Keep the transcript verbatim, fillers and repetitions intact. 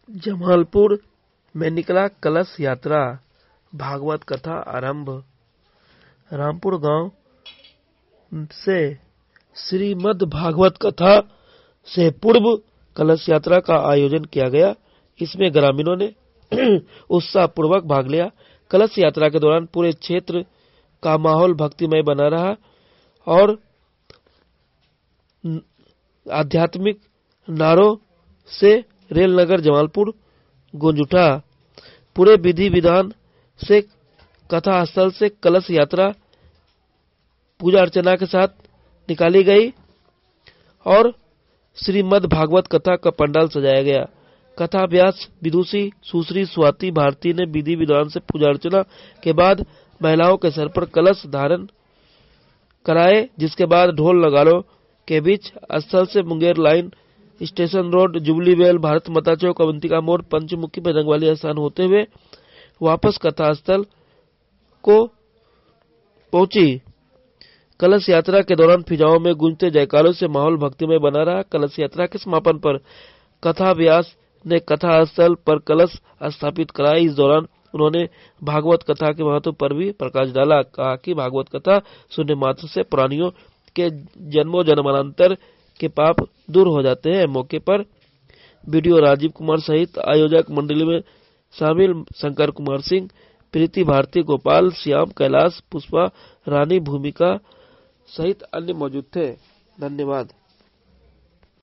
जमालपुर में निकला कलश यात्रा, भागवत कथा आरंभ। रामपुर गांव से श्रीमद् भागवत कथा से पूर्व कलश यात्रा का आयोजन किया गया। इसमें ग्रामीणों ने उत्साह पूर्वक भाग लिया। कलश यात्रा के दौरान पूरे क्षेत्र का माहौल भक्तिमय बना रहा और आध्यात्मिक नारों से रेलनगर जमालपुर गूंज उठा। पूरे विधि विधान से कथा स्थल से कलश यात्रा पूजा अर्चना के साथ निकाली गई और श्रीमद् भागवत कथा का पंडाल सजाया गया। कथा व्यास विदुषी सुश्री स्वाति भारती ने विधि विधान से पूजा अर्चना के बाद महिलाओं के सर पर कलश धारण कराए, जिसके बाद ढोल नगाड़ों के बीच स्थल से Munger line, station road, jubilee well, Bharat Mata Chowk, Avantika मोड़, पंचमुखी बजरंगबली स्थान होते हुए वापस कथा स्थल को पहुंची। कलश यात्रा के दौरान फिजाओं में गूंजते जयकारों से माहौल भक्तिमय बना रहा। कलश यात्रा के समापन पर कथा व्यास ने कथा स्थल पर कलश स्थापित कराया। इस दौरान उन्होंने भागवत कथा के महत्व पर भी प्रकाश डाला। कहा कि भागवत कथा सुनने मात्र से प्राणियों के जन्मों जन्मांतर के पाप दूर हो जाते हैं। मौके पर वीडियो राजीव कुमार सहित आयोजक मंडली में शामिल शंकर कुमार सिंह, प्रीति भारती, गोपाल, श्याम, कैलाश, पुष्पा, रानी, भूमिका सहित अन्य मौजूद थे। धन्यवाद।